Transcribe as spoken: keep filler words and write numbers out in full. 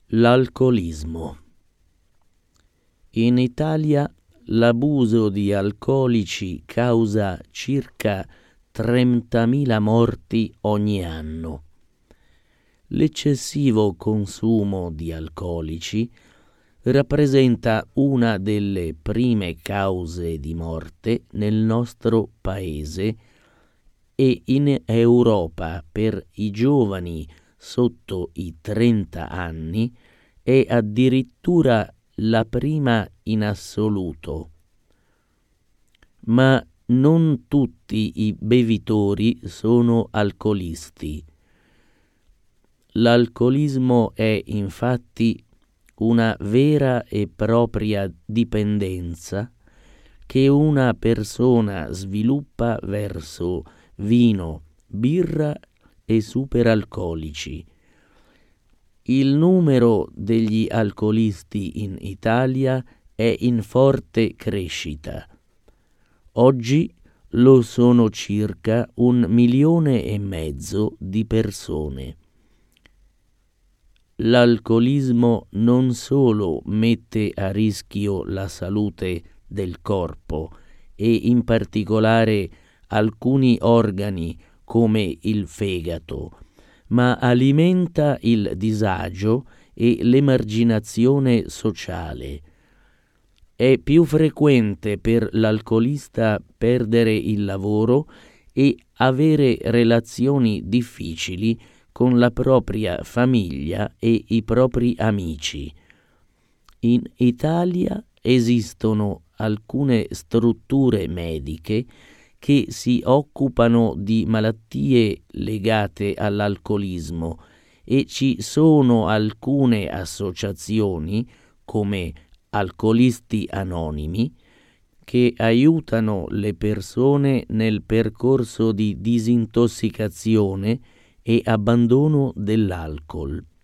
L'alcolismo. In Italia l'abuso di alcolici causa circa trentamila morti ogni anno. L'eccessivo consumo di alcolici rappresenta una delle prime cause di morte nel nostro paese e in Europa per i giovani sotto i trenta anni è addirittura la prima in assoluto. Ma non tutti i bevitori sono alcolisti. L'alcolismo è infatti una vera e propria dipendenza che una persona sviluppa verso vino, birra e superalcolici. Il numero degli alcolisti in Italia è in forte crescita. Oggi lo sono circa un milione e mezzo di persone. L'alcolismo non solo mette a rischio la salute del corpo e in particolare alcuni organi come il fegato, ma alimenta il disagio e l'emarginazione sociale. È più frequente per l'alcolista perdere il lavoro e avere relazioni difficili con la propria famiglia e i propri amici. In Italia esistono alcune strutture mediche che si occupano di malattie legate all'alcolismo e ci sono alcune associazioni come Alcolisti Anonimi che aiutano le persone nel percorso di disintossicazione e abbandono dell'alcol.